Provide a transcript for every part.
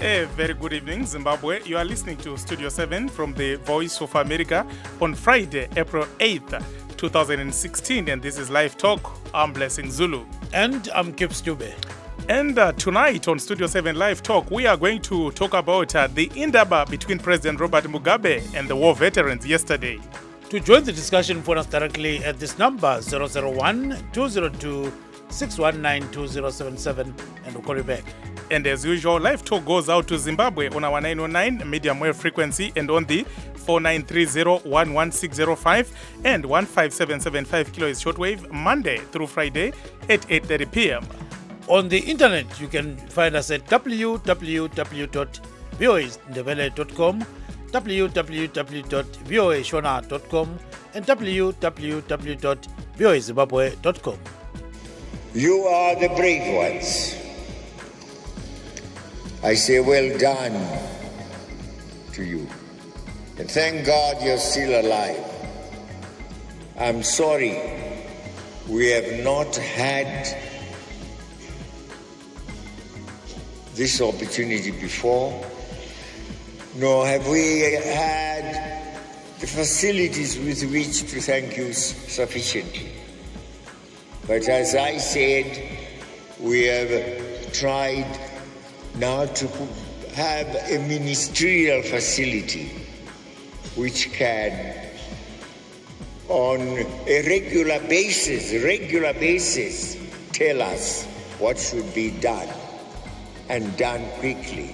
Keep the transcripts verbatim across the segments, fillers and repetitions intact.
A very good evening, Zimbabwe. You are listening to Studio seven from the Voice of America on Friday, April eighth, twenty sixteen. And this is Live Talk. I'm Blessing Zulu. And I'm Kip Stube. And uh, tonight on Studio seven Live Talk, we are going to talk about uh, the indaba between President Robert Mugabe and the war veterans yesterday. To join the discussion, phone us directly at this number, zero zero one, two zero two, six one nine, two zero seven seven, and we'll call you back. And as usual, Live Talk goes out to Zimbabwe on our nine oh nine medium wave frequency and on the four nine three zero, one one six zero five and one five seven seven five kilohertz shortwave Monday through Friday at eight thirty p.m. On the internet, you can find us at w w w dot voice ndebele dot com, w w w dot voa shona dot com, and w w w dot voa zimbabwe dot com. You are the brave ones. I say well done to you. And thank God you're still alive. I'm sorry we have not had this opportunity before, nor have we had the facilities with which to thank you sufficiently. But as I said, we have tried now to have a ministerial facility which can, on a regular basis, regular basis, tell us what should be done, and done quickly.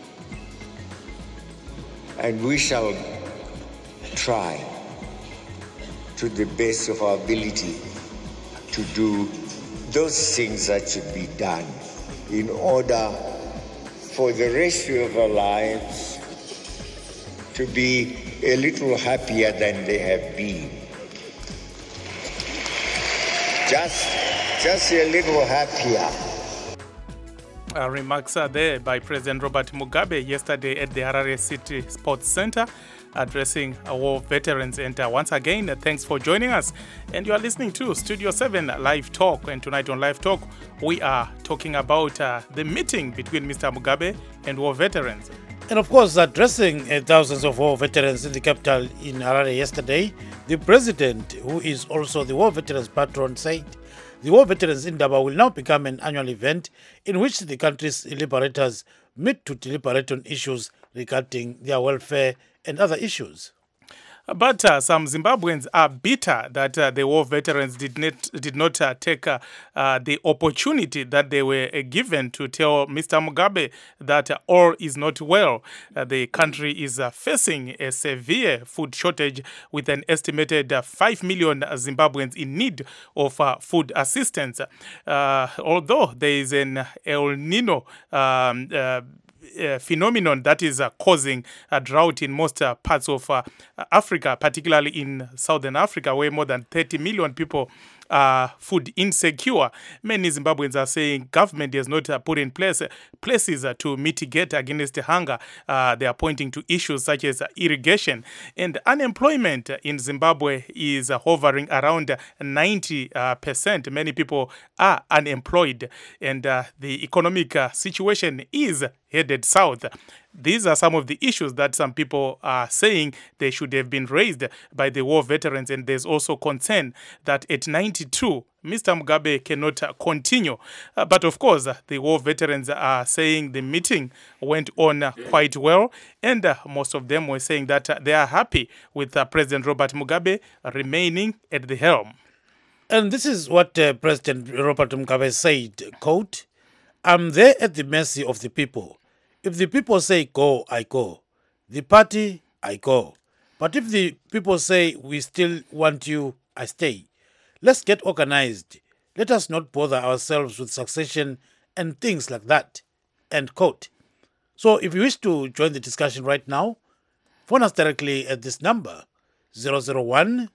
And we shall try to the best of our ability to do those things that should be done in order for the rest of our lives to be a little happier than they have been. Just, just a little happier. Uh, remarks are there by President Robert Mugabe yesterday at the Harare City Sports Center, addressing uh, war veterans. And uh, once again, uh, thanks for joining us. And you are listening to Studio seven Live Talk. And tonight on Live Talk, we are talking about uh, the meeting between Mister Mugabe and war veterans. And of course, addressing uh, thousands of war veterans in the capital in Harare yesterday, the president, who is also the war veterans patron, said the War Veterans Indaba will now become an annual event in which the country's liberators meet to deliberate on issues regarding their welfare and other issues. But uh, some Zimbabweans are bitter that uh, the war veterans did not did not uh, take uh, uh, the opportunity that they were uh, given to tell Mister Mugabe that uh, all is not well. Uh, the country is uh, facing a severe food shortage with an estimated uh, five million Zimbabweans in need of uh, food assistance. Uh, although there is an El Nino um, uh, Uh, phenomenon that is uh, causing a drought in most uh, parts of uh, Africa, particularly in Southern Africa, where more than thirty million people are food insecure. Many Zimbabweans are saying government has not uh, put in place uh, places uh, to mitigate against hunger. Uh, they are pointing to issues such as uh, irrigation. And unemployment in Zimbabwe is uh, hovering around ninety percent. Many people are unemployed, and uh, the economic uh, situation is headed south. These are some of the issues that some people are saying they should have been raised by the war veterans. And there's also concern that at ninety-two, Mister Mugabe cannot uh, continue. Uh, but of course, uh, the war veterans are saying the meeting went on uh, quite well. And uh, most of them were saying that uh, they are happy with uh, President Robert Mugabe remaining at the helm. And this is what uh, President Robert Mugabe said, quote, "I'm there at the mercy of the people. If the people say go, I go. The party, I go. But if the people say we still want you, I stay. Let's get organized. Let us not bother ourselves with succession and things like that." End quote. So if you wish to join the discussion right now, phone us directly at this number, zero zero one,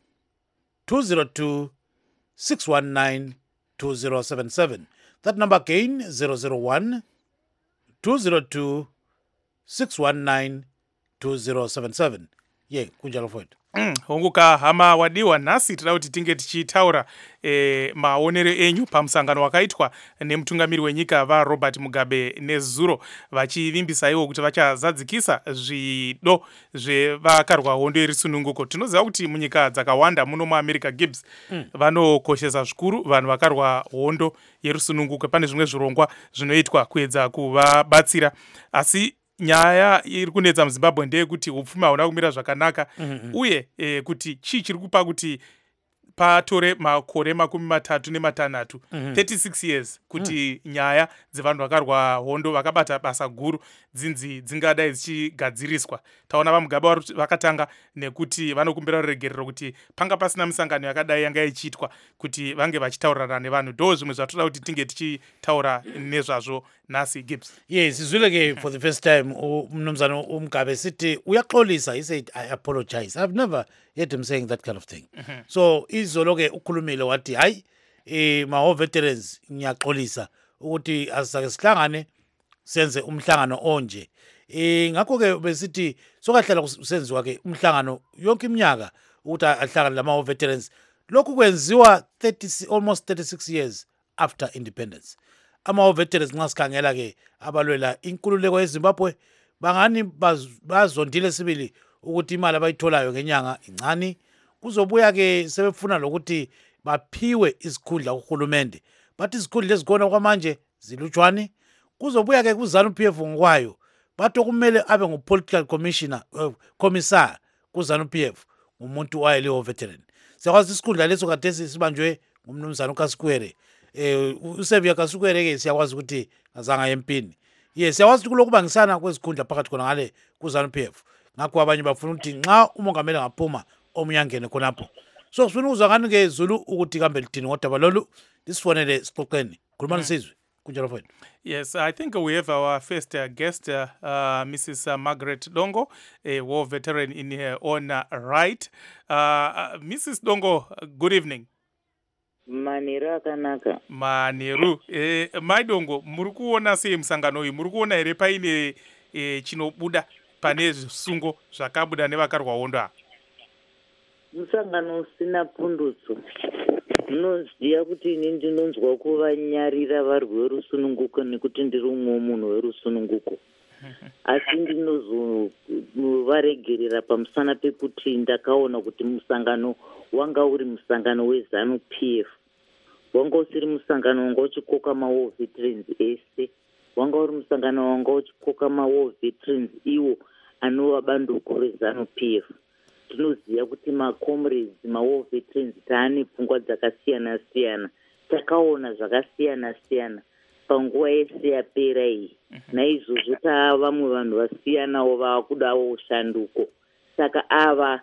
two zero two, six one nine, two zero seven seven. That number again, zero zero one, two zero two, six one nine, two zero seven seven. ye kunjalo mfowethu. Mm, honguka hama wadiwa nhasi tinoda kuti tinge tichitaura e, maonero enyu pamusangano wakaitwa nemutungamiri wenyika vaRobert Mugabe nezuro vachivimbisaiwo kuti vachazadzikisa zvido zvevakarwa hondo yerisununguko. Tinoziva kuti munyika dzakawanda muno muAmerica Gibbs mm. vanokoshesa zvikuru vanhu vakarwa hondo yerisununguko. Pane zvimwe zvirongwa zvinoitwa kuedza kuvabatsira, asi nyaya iri kunetsa muZimbabwe ndeyekuti upfumi hauna kumira zvakanaka mm -hmm. uye e, kuti chii chiri kupa kuti patore makore makumi matatu nematanhatu mm -hmm. thirty-six years kuti mm. nyaya dzevanhu vakarwa hondo vakabata basa guru dzinzi dzingadai dzichigadziriswa. Taona vaMugabe vakatanga nekuti vanokumbira ruregerero kuti panga pasina misangano yakadai yanga ichiitwa kuti vange vachitaurana nevanhu. Ndo zvimwe zvatoda kuti tinge tichitaura nezvazvo nhasi Gibbs. Yes, sizwileke for the first time umnumzana uMugabe sithi uyaxolisa. He said I apologize. I've never heard him saying that kind of thing. Mm -hmm. So izolo-ke ukhulumile wathi hayi eh ma veterans ngiyaxolisa ukuthi asake sihlangane senze umhlangano onje. Eh ngakho-ke besithi sokahlala kusenziwa ke umhlangano yonke iminyaka ukuthi ahlangane lama veterans. Lokhu kwenziwa thirty almost thirty-six years after independence. Ama veterans nxa sikhangela ke abalwela inkululeko yeZimbabwe bangani bazondile sibili ukuthi imali abayitholayo ngenyanga incane. Kuzobuya ke sebefuna lokuthi baphiwe isikhundla kuhulumende, bathi isikhundla ezikhona kwamanje zilutshwane. Kuzobuya ke kuZANU P F ngokwayo bathi kumele abe ngu-political commissioner uh, commissar kuZANU P F umuntu wayeleyo veteran. Siyakwazi isikhundla leso khathesi sibanjwe ngumnumzana uKasikwere. Eh uSevia Kasikwere ke siyakwazi ukuthi azanga empini. Yes, siyakwazi ukuthi kulokubangisana kwezikhundla phakathi khona ngale kuZANU P F. Ngakho abanye bafuna ukuthi nxa umongameli ngaphuma omuyangene khonapho. So sifuna ukuzwa ngani ke Zulu ukuthi kambe lidini ngodaba lolu lisifonele sixoxeni. Khulumani sizwe kunjalo mfowethu. Yes, I think we have our first uh, guest, uh, uh, Missus Uh, Margaret Dongo, a war veteran in her own uh, right. Uh, uh, Missus Dongo, good evening. Manera akanaka. Maneru. Eh, Maidongo, muri kuona sei musangano uyu? Muri kuona here paine eh, chinobuda pane zvisungo zvakabuda nevakarwa hondo? Musangano usina pundutso. Ndinoziva kuti ini ndinonzwa kuvanyarira varwi verusununguko nekuti ndiri umwe munhu werusununguko. Asi ndinozovaregerera pamusana pekuti ndakaona kuti musangano wanga uri musangano weZANU P F. Wanga usiri musangano wanga uchikoka ma-war veterans ese. Wanga uri musangano wanga uchikoka ma-war veterans iwo anova bandauko reZANU P F. Tinoziva kuti ma-comrades, ma-war veterans taane pfungwa dzakasiyana siyana. Takaona zvakasiyana siyana panguva yese yapera iyi. Naizvozvo taa vamwe vanhu vasiyanawo vakudawo shanduko. Saka ava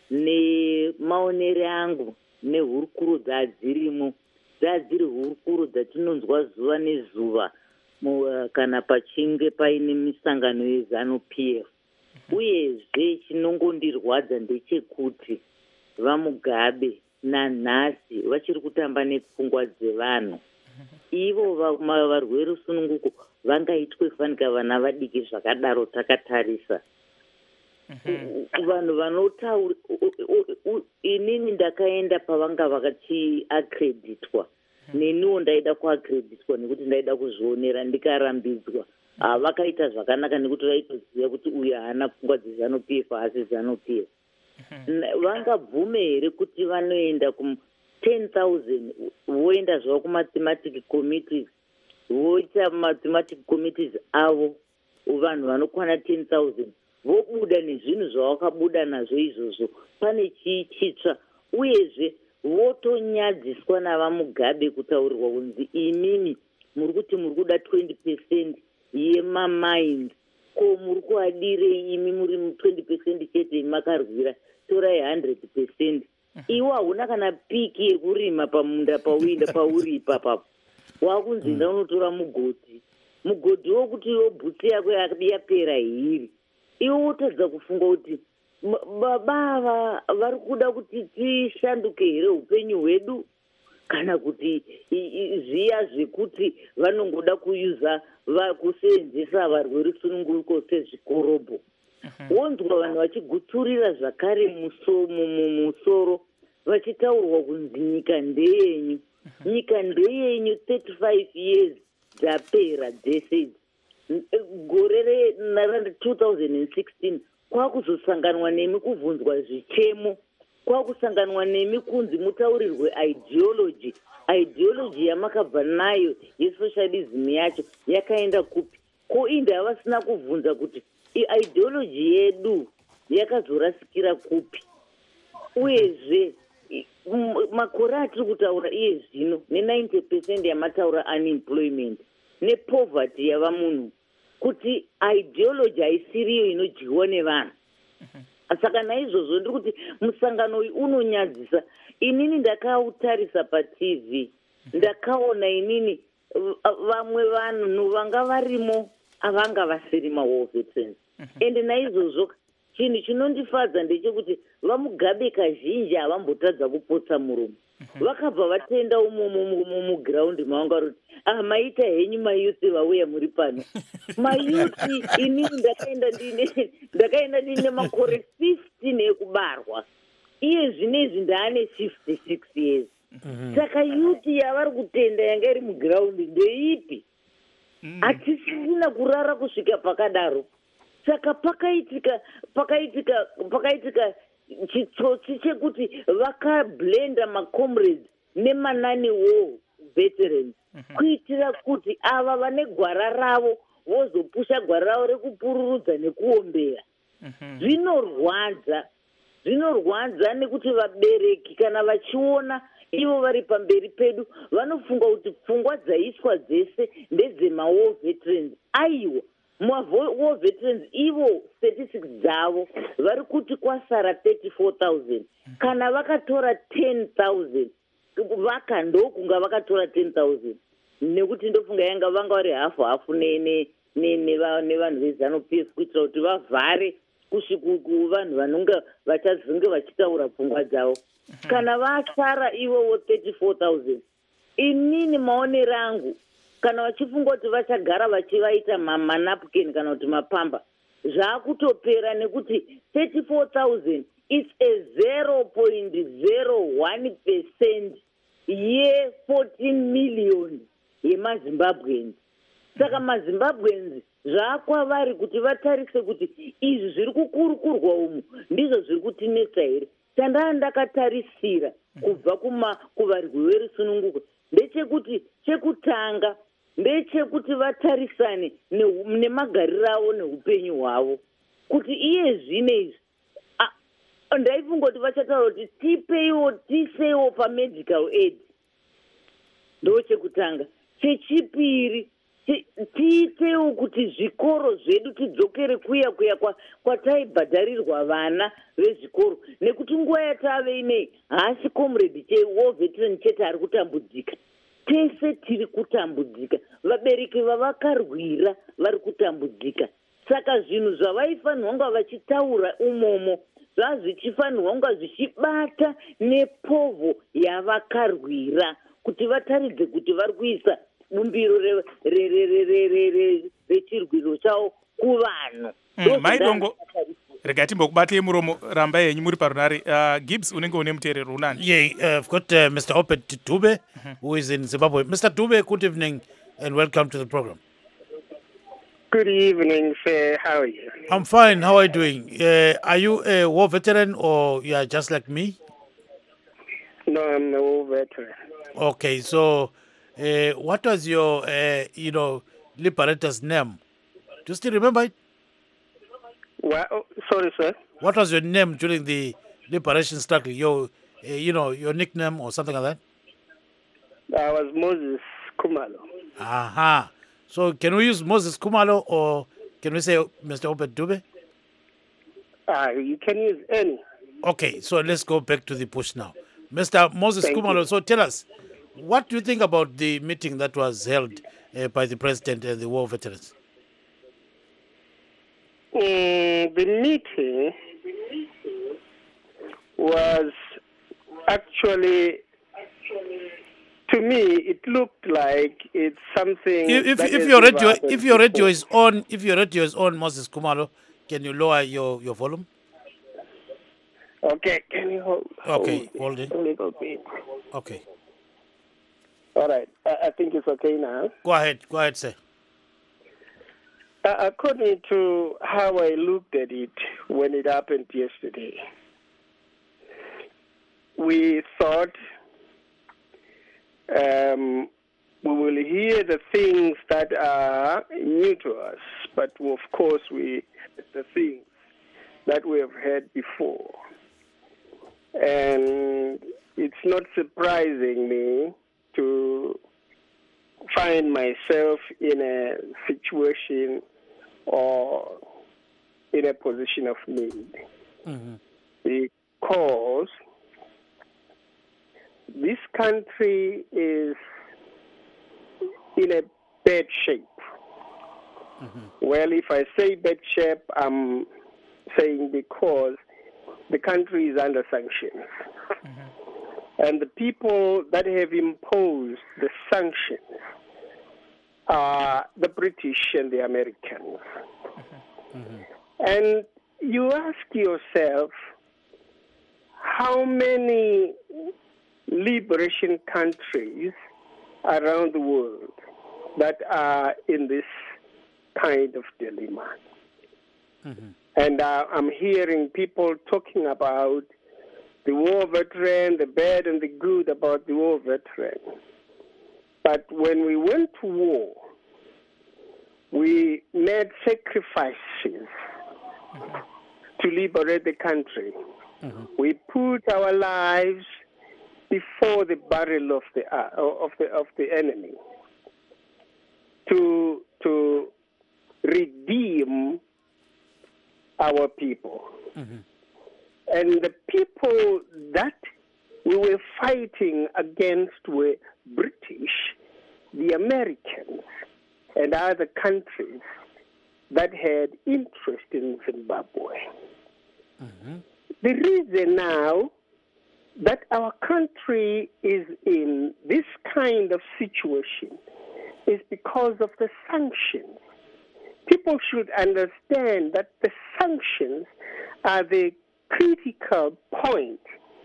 nemaonero angu nehurukuro dzadzirimo dzadziri hurukuro dzatinonzwa zuva nezuva kana pachinge paine misangano yeZANU P F. Uyezve chinongondirwadza ndechekuti vaMugabe nanhasi vachiri kutamba nepfungwa dzevanhu. Ivo varwi verusununguko vangaitwe fanika vana vadiki zvakadaro takatarisa. Vanhu vanotaura inini ndakaenda pavanga vakachiacreditwa. Neniwo ndaida kuacreditwa nekuti ndaida kuzvionera ndikarambidzwa. Vakaita zvakanaka nekuti vaitoziva kuti uyu haana pfungwa dzeZANU P F asi ZANU P F. Vangabvume here kuti vanoenda ku ten thousand voenda zvavo kumathematic committees voita mathematic committees avo vanhu vanokwana ten thousand vobuda nezvinhu zvavakabuda nazvo izvozvo pane chii chitsva uyezve votonyadziswa navaMugabe kutaurirwa kunzi imimi muri kuti muri kuda twenty percent yemamind ko muri kuadirei imi muri twenty percent chete makarwira torai one hundred percent. Iwo hauna kana piki yekurima pamunda pauinda pauri ipapapo. Wakunzi ndaunotora mugodhi. Mugodhi wokuti iwo bhutsi yako yapera hiri. Iwo wotadza kufunga kuti baba vari kuda kuti tishanduke here upenyu hwedu kana kuti zviya zvekuti vanongoda kuyuza kuseenzesa varwi verusununguko sezvikorobo. wonzwa vanhu vachigutsurira zvakare muso- mu- mu- musoro vachitaurwa kunzi nyika ndeyenyu nyika ndeyenyu thirty-five years dzapera dzese idzi gore re-two thousand sixteen kwakuzosanganwa nemi kuvunzwa zvichemo kwakusanganwa nemi kunzi mutaurirwe ideology ideology yamakabva nayo yesocialism yacho yakaenda kupi ko indi havasina kuvhunza kuti ideology yedu yakazorasikira kupi uyezve makore atiri kutaura iye zvino ne-ninety percent yamataura unemployment nepoverty yava munhu kuti ideology haisiriyo inodyiwa nevanhu saka naizvozvo ndiri kuti musangano uyu unonyadzisa inini ndakautarisa patv ndakaona inini vamwe vanhu vanga varimo avanga vasiri mawar veterans ende naizvozvo chinhu chinondifadza ndechekuti vamugabe kazhinji havambotadza kupotsa muromo vakabva vatenda umomo mugiraundi mavanga kuti ah maita henyu mayuthi vauya muri pano mayuthi inini ndakaenda ndine ndakaenda ndine makore fifteen ekubarwa iye zvinezvi ndaane fifty-six years saka yuthi yavari kutenda yanga iri mugiraundi ndeipi hatisina kurara kusvika pakadaro saka pakaitika pakaitika pakaitika chitsotsi chekuti vakablenda macomrades nemanani war veterans kuitira kuti ava vane gwara ravo vozopusha gwara ravo rekupururudza nekuombera zvinorwadza zvinorwadza nekuti vabereki kana vachiona ivo vari pamberi pedu vanofunga kuti pfungwa dzaiswa dzese ndedzemawar veterans aiwa mawar veterans ivo thirty-six dzavo vari kuti kwasara thirty-four thousand kana vakatora ten thousand vaka ndokunga vakatora ten thousand nekuti ndofunga yanga vanga vari hafu hafu nevanhu veZANU-P F kuitira kuti vavhare kusvikuku vanhu vanonga vachazonge vachitaura pfungwa dzavo kana vasara ivowo thirty-four thousand inini maonero angu kana vachifunga kuti vachagara vachivaita manapkin kana kuti mapamba zvaakutopera nekuti thirty-four thousand it's a zero point zero one percent ye-fourteen million yemazimbabweans saka mazimbabweans zvaakwavari kuti vatarise kuti izvi zviri kukurukurwa umu ndizvo zviri kutinetsa here chandaa ndakatarisira kubva kuvarwi verusununguko ndechekuti chekutanga ndechekuti vatarisane nemagariro avo neupenyu hwavo kuti iye zvinezvi ndaifunga kuti vachataura kuti tipeiwo tiseiwo pamedical aid ndo chekutanga chechipiri tiitewo kuti zvikoro zvedu tidzokere kuya kuya kwataibhadharirwa vana vezvikoro nekuti nguva yatave inei haasi comrade chewar veteran chete ari kutambudzika tese tiri kutambudzika vabereki vavakarwira vari kutambudzika saka zvinhu zvavaifanirwa kunga vachitaura umomo zvazvichifanirwa kunga zvichibata nepovho yavakarwira kuti vataridze kuti vari kuisa bumbiro rechirwiro chavo kuvanhu maidongo regai timbokubatei muromo ramba yenyu muri parunare. uh, Gibbs unenge une muteerero unani? Yeah, uh, I've got uh, Mister Obed Dube, mm-hmm. who is in Zimbabwe. Mister Dube, good evening and welcome to the program. Good evening, sir. How are you? I'm fine. How are you doing? Uh, are you a war veteran or you are just like me? No, I'm a war veteran. Okay, so uh, what was your, uh, you know, liberator's name? Do you still remember it? Well, oh, sorry, sir. What was your name during the liberation struggle? Your, uh, you know, your nickname or something like that? I was Moses Kumalo. Aha. So can we use Moses Kumalo or can we say Mister Obed Dube? Ah, you can use any. Okay, so let's go back to the bush now. Mister Moses Thank Kumalo, you. So tell us, what do you think about the meeting that was held uh, by the president and the war veterans? Mm, the meeting was actually, to me, it looked like it's something. If if, that if is your radio about if your radio is on, if your radio is on, Moses Kumalo, Can you lower your, your volume? Okay, can you hold, Okay, hold hold it. a little bit? Okay. All right, I, I think it's okay now. Go ahead. Go ahead, sir. Uh, according to how I looked at it when it happened yesterday, we thought um, we will hear the things that are new to us, but of course we the things that we have heard before. And it's not surprising me to find myself in a situation or in a position of need. Mm-hmm. Because this country is in a bad shape. Mm-hmm. Well, if I say bad shape, I'm saying because the country is under sanctions. Mm-hmm. And the people that have imposed the sanctions are the British and the Americans. Mm-hmm. And you ask yourself, how many liberation countries around the world that are in this kind of dilemma? Mm-hmm. And uh, I'm hearing people talking about the war veteran, the bad and the good about the war veteran. But when we went to war, we made sacrifices mm-hmm. to liberate the country. Mm-hmm. We put our lives before the barrel of the uh, of the of the enemy to to redeem our people. Mm-hmm. And the people that we were fighting against were British, the Americans, and other countries that had interest in Zimbabwe. Mm-hmm. The reason now that our country is in this kind of situation is because of the sanctions. People should understand that the sanctions are the critical point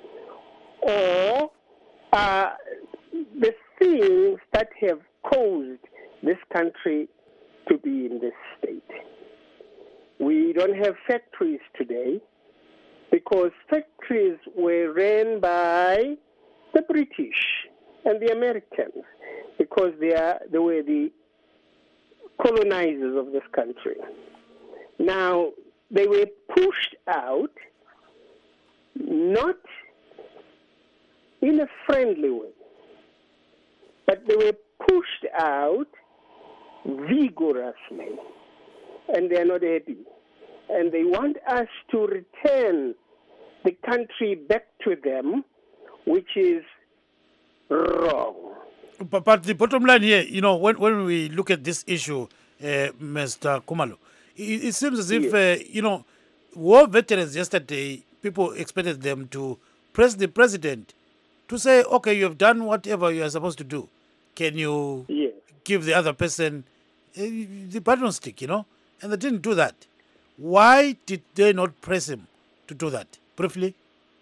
or uh, the things that have caused this country to be in this state. We don't have factories today because factories were ran by the British and the Americans because they, are, they were the colonizers of this country. Now, they were pushed out not in a friendly way, but they were pushed out vigorously, and they are not happy. And they want us to return the country back to them, which is wrong. But, but the bottom line here, you know, when, when we look at this issue, uh, Mister Khumalo, it, it seems as if, yes. uh, you know, war veterans yesterday, people expected them to press the president to say, okay, you have done whatever you are supposed to do. Can you yes. give the other person uh, the button stick, you know? And they didn't do that. Why did they not press him to do that? Briefly.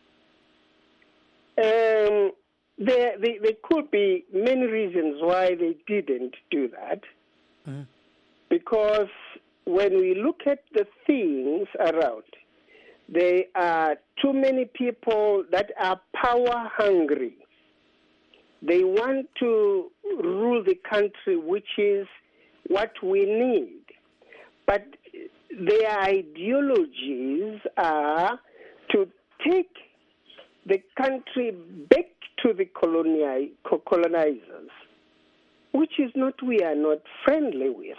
Um, there, there, there could be many reasons why they didn't do that. Mm-hmm. Because when we look at the things around, there are too many people that are power hungry. They want to rule the country, which is what we need. But their ideologies are to take the country back to the coloni- colonizers, which is not, we are not friendly with.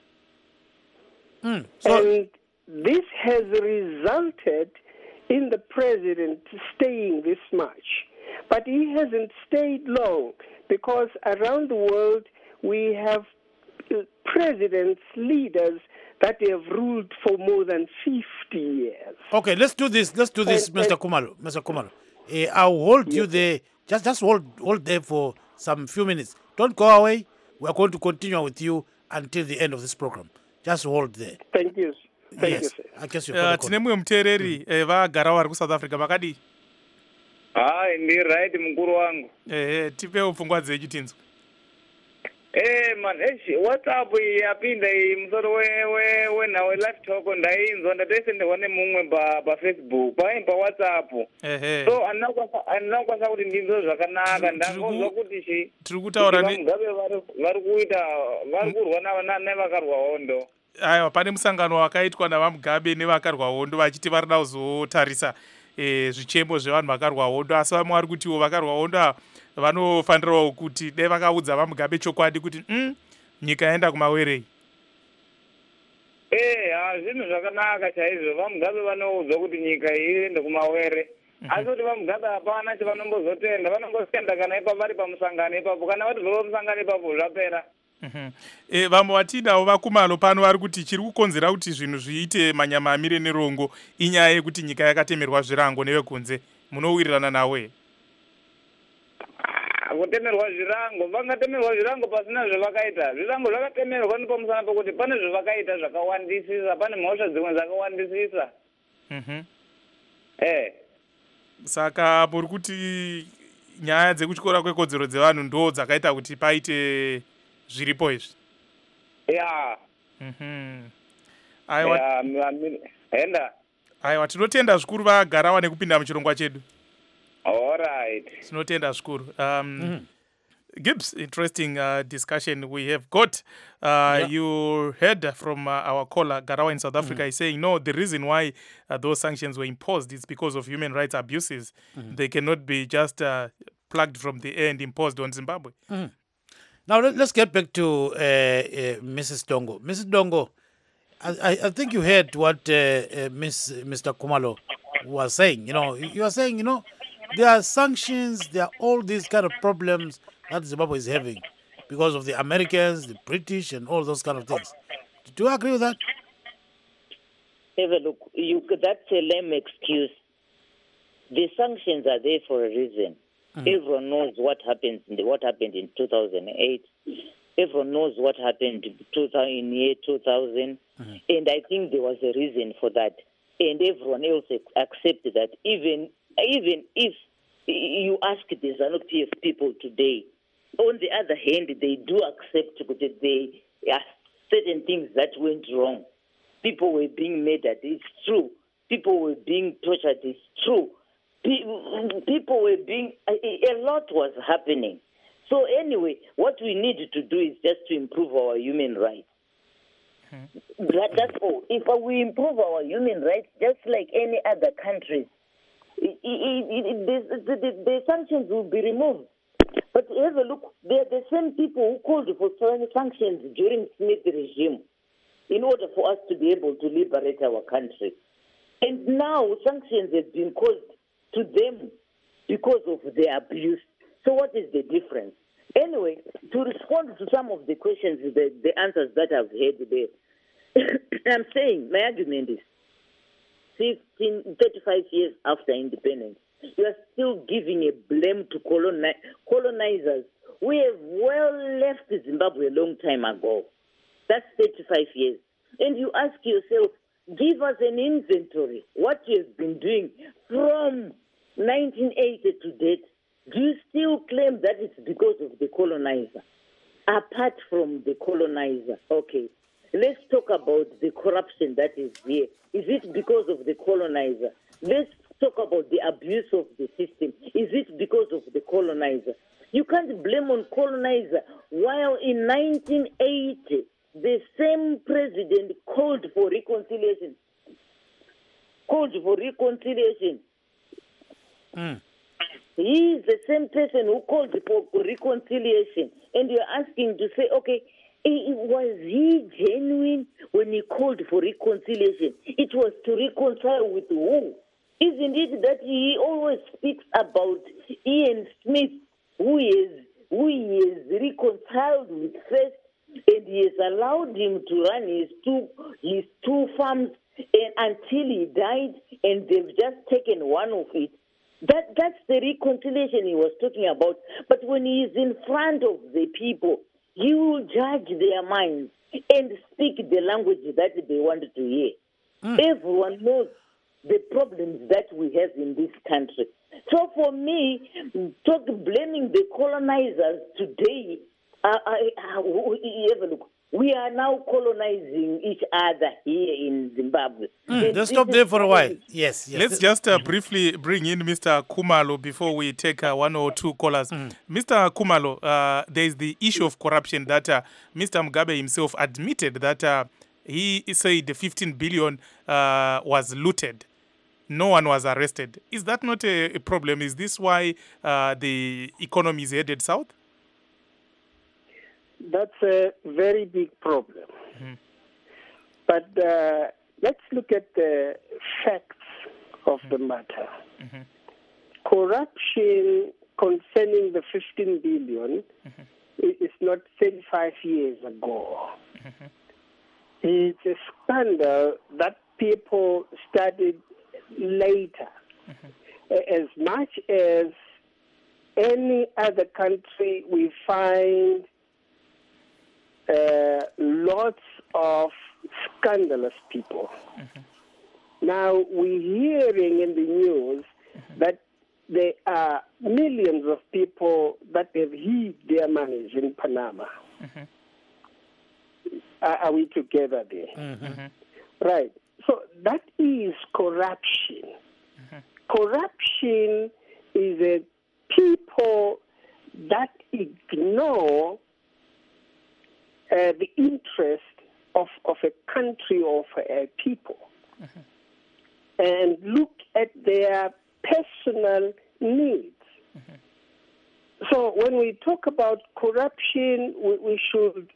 Mm, so and this has resulted in the president staying this much. But he hasn't stayed long because around the world we have presidents, leaders that have ruled for more than fifty years. Okay, let's do this. Let's do this, And- Mister and- Khumalo. Mister Khumalo, uh, I'll hold you Yes. there. Just, just hold, hold there for some few minutes. Don't go away. We are going to continue with you until the end of this program. Just hold there. Thank you. Thank Yes. you, sir. I guess you've Uh, got a tine call. mumwe muteereri eh, vagarawo vari kuSouth Africa makadii? Hai, ndi right mukuru wangu. Ehe, tipewo pfungwa dzenyu tinzwe. Eh man, eshi WhatsApp yapinda iyi musoro we we we nawe live talk ndainzwa ndatesendehwa nemumwe pa pa Facebook pa pa WhatsApp. Ehe. So anakwanisa anakwanisa kuti ndinzwe zvakanaka ndangozwa kuti shi Tiri kutaura ne Mugabe vari vari kuita vari kurwa na nevakarwa hondo. aiwa pane musangano wakaitwa navamugabe nevakarwa hondo vachiti vari da kuzotarisa eh, zvichemo zvevanhu vakarwa hondo asi vamwe vari kutiwo vakarwa hondo ava vanofanirawo kuti dai vakaudza vamugabe chokwadi kuti mm, nyika yaenda kumawerei. Eh, ha zvinhu zvakanaka chaizvo vamugabe vanoudzwa kuti nyika iende kumawere. Asi kuti vamugabe hapana chivanombozotenda vanongotenda kana ipapo vari pamusangano ipapo kana vati vova musangano ipapo zvapera. Mhm. E, vamwe vatinawo vakumano pano vari kuti chiri kukonzera kuti zvinhu zviite manyama amire nerongo inyaya yekuti nyika yakatemerwa zvirango nevekunze. Munowirirana nawe? Kutemerwa zvirango vangatemerwa zvirango pasina zvavakaita. Zvirango zvakatemerwa nepamusana pokuti pane zvavakaita zvakawandisisa, pane mhosva dzimwe dzakawandisisa. Mhm. Eh. Saka muri kuti nyaya dzekutyora kwekodzero dzevanhu ndo dzakaita kuti paite zviripo izvi. Yeah. Mhm. Aiwa, Yeah, enda. aiwa tinotenda zvikuru vagarawa nekupinda muchirongwa chedu. All right. Tinotenda zvikuru. Um, Gibbs, interesting uh, discussion we have got. Uh, Yeah. You heard from uh, our caller, Garawa in South Africa, is saying, no, the reason why uh, those sanctions were imposed is because of human rights abuses. They cannot be just uh, plucked from the air and imposed on Zimbabwe. Now let, let's get back to uh, uh, Missus Dongo. Missus Dongo, I, I, I think you heard what uh, uh, Miss Mister Kumalo was saying. You know, you you are saying, you know, there are sanctions, there are all these kind of problems that Zimbabwe is having because of the Americans, the British, and all those kind of things. Do you agree with that? Have a look. You, that's a lame excuse. The sanctions are there for a reason. Everyone knows what happened in the, what happened in two thousand eight. Everyone knows what happened in two thousand, in year two thousand. And I think there was a reason for that. And everyone else ac- accepted that. Even even if you ask the ZANU-P F people today, on the other hand, they do accept that there are certain things that went wrong. People were being murdered. It's true. People were being tortured. It's true. Pe- People were being... A, a lot was happening. So anyway, what we need to do is just to improve our human rights. That, that's all. If we improve our human rights, just like any other countries, it, it, it, the, the, the, the sanctions will be removed. But have a look, they're the same people who called for sanctions during Smith regime in order for us to be able to liberate our country. And now sanctions have been caused to them because of their abuse. So what is the difference? Anyway, to respond to some of the questions, the, the answers that I've heard there, I'm saying my argument is fifteen, thirty-five years after independence, you are still giving a blame to coloni- colonizers. We have well left Zimbabwe a long time ago. That's thirty-five years. And you ask yourself, give us an inventory, what you have been doing from nineteen eighty to date. Do you still claim that it's because of the colonizer? Apart from the colonizer, okay. Let's talk about the corruption that is here. Is it because of the colonizer? Let's talk about the abuse of the system. Is it because of the colonizer? You can't blame on colonizer while in nineteen eighty, the same president called for reconciliation. Called for reconciliation. Mm. He is the same person who called for reconciliation. And you're asking to say, okay, was he genuine when he called for reconciliation? It was to reconcile with who? Isn't it that he always speaks about Ian Smith, who is who he is reconciled with first, and he has allowed him to run his two his two farms and, until he died, and they've just taken one of it. That that's the reconciliation he was talking about. But when he is in front of the people, he will judge their minds and speak the language that they want to hear. Everyone knows the problems that we have in this country. So for me, talk, blaming the colonizers today, uh, I, I, have a look. We are now colonizing each other here in Zimbabwe. Mm, let's stop there for a while. Yes, yes. Let's just uh, briefly bring in Mister Khumalo before we take uh, one or two callers. Mm. Mister Khumalo, uh, there is the issue of corruption that uh, Mister Mugabe himself admitted that uh, he said fifteen billion uh, was looted. No one was arrested. Is that not a, a problem? Is this why uh, the economy is headed south? That's a very big problem. Mm-hmm. But uh, let's look at the facts of mm-hmm. the matter. Mm-hmm. Corruption concerning the fifteen billion mm-hmm. is not thirty-five years ago. Mm-hmm. It's a scandal that people started later. Mm-hmm. As much as any other country, we find Uh, lots of scandalous people. Mm-hmm. Now, we're hearing in the news mm-hmm. that there are millions of people that have hid their monies in Panama. Mm-hmm. Are, are we together there? Mm-hmm. Right. So that is corruption. Mm-hmm. Corruption is a people that ignore Uh, the interest of, of a country or of a people mm-hmm. and look at their personal needs. Mm-hmm. So when we talk about corruption, we, we should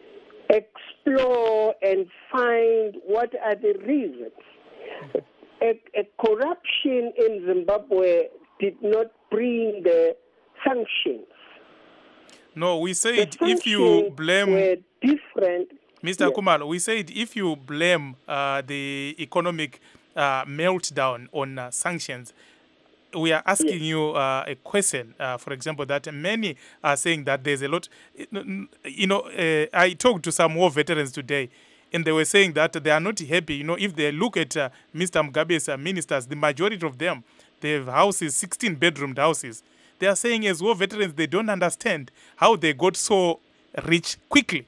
explore and find what are the reasons. Mm-hmm. A, a corruption in Zimbabwe did not bring the sanctions. No, we said if you blame were different. Mister Yes. Khumalo, we said if you blame uh, the economic uh, meltdown on uh, sanctions, we are asking yes. you uh, a question. Uh, for example, that many are saying that there's a lot. You know, uh, I talked to some war veterans today, and they were saying that they are not happy. You know, if they look at uh, Mister Mugabe's uh, ministers, the majority of them, they have houses, sixteen bedroomed houses. They are saying as war veterans, they don't understand how they got so rich quickly.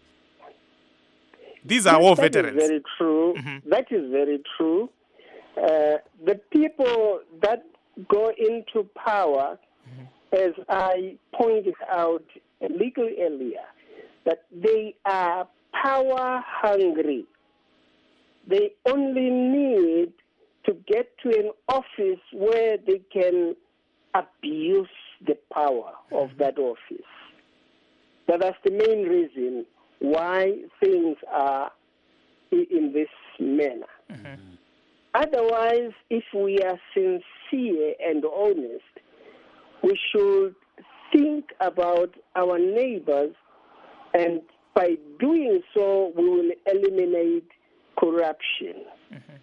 These are yes, war that veterans. That is very true. Mm-hmm. That is very true. Uh, the people that go into power, mm-hmm. as I pointed out a little earlier, that they are power hungry. They only need to get to an office where they can abuse the power of that office. But that's the main reason why things are in this manner. Mm-hmm. Otherwise, if we are sincere and honest, we should think about our neighbors, and by doing so, we will eliminate corruption. Mm-hmm.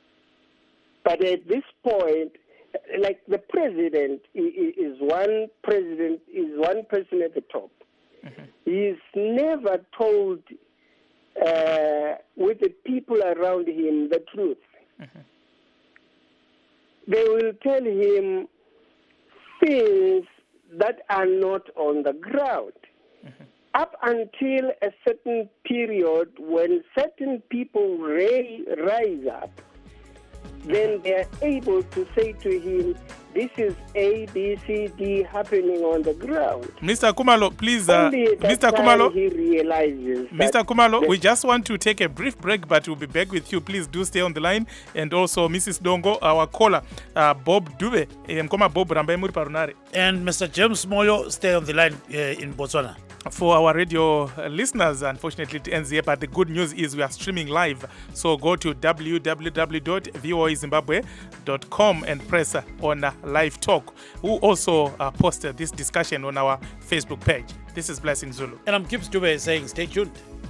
But at this point, like the president is one president, is one person at the top. Mm-hmm. He's never told uh, with the people around him the truth. Mm-hmm. They will tell him things that are not on the ground. Mm-hmm. Up until a certain period when certain people ray, rise up, then they are able to say to him, this is A, B, C, D happening on the ground. Mister Khumalo, please, uh, Mister Khumalo, he realizes Mister Khumalo, we just want to take a brief break, but we'll be back with you. Please do stay on the line. And also, Missus Dongo, our caller, uh, Bob Dube, Mkoma Bob Rambai Muri Parunare. And Mister James Moyo, stay on the line uh, in Botswana. For our radio listeners, unfortunately it ends here, but the good news is we are streaming live. So go to w w w dot v o a zimbabwe dot com and press on live talk. We'll also uh, post this discussion on our Facebook page. This is Blessing Zulu. And I'm Gibbs Dube saying stay tuned.